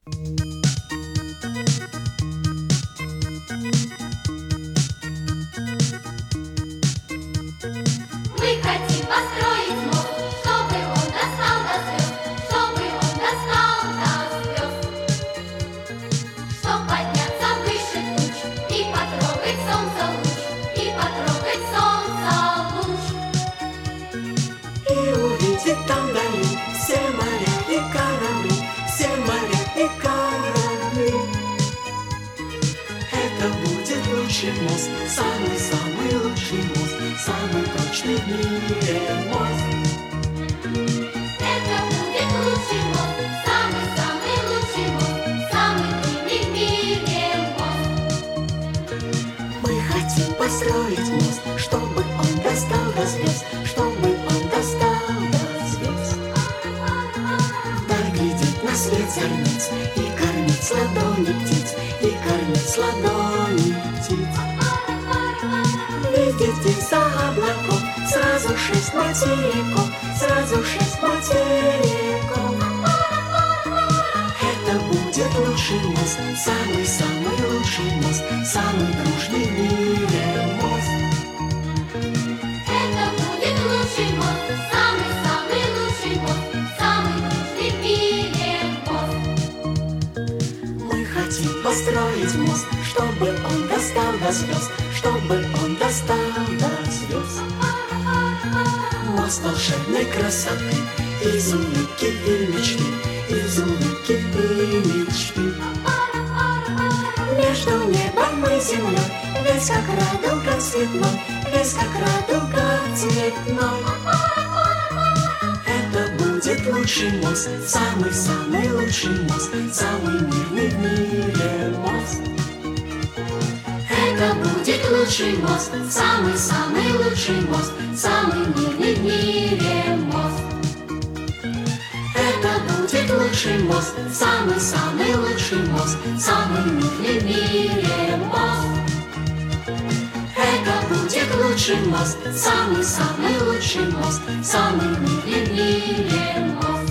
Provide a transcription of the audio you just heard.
Мы хотим построить мост, чтобы он достал до звезд, чтобы он достал до звезд, чтоб подняться выше туч и потрогать солнце луч, и потрогать солнце луч. И увидеть там вдали все моря и корабли, все моря и корабли. Это будет лучший мост, самый-самый лучший мост, самый прочный в мире мост. Это будет лучший мост, самый-самый лучший мост, самый длинный в мире мост. Мы хотим построить мост, чтобы он достал до звезд, чтобы он достал до звезд. Дай глядеть на свет зорниц и кормить с ладони птиц, и кормить с ладони птиц. Видеть из-за облаков сразу 6 материков, сразу 6 материков. Это будет лучший мост, самый-самый лучший мост, самый дружный в мире мост. Это будет лучший мост, самый-самый лучший мост, самый дружный в мире мост. Мы хотим построить мост, чтобы он достал до звезд, чтобы он достал до звезд. Мост волшебной красоты, из улыбки и мечты, из улыбки и мечты. Между небом и землей, весь как радуга цветной, весь как радуга цветной. Это будет лучший мост, самый-самый лучший мост, самый мирный в мире мост. Это будет лучший мост, самый-самый лучший мост, самый мирный в мире мост. Это будет лучший мост, самый-самый лучший мост, самый мирный в мире мост. Это будет лучший мост, самый-самый лучший мост, самый мирный в мире мост.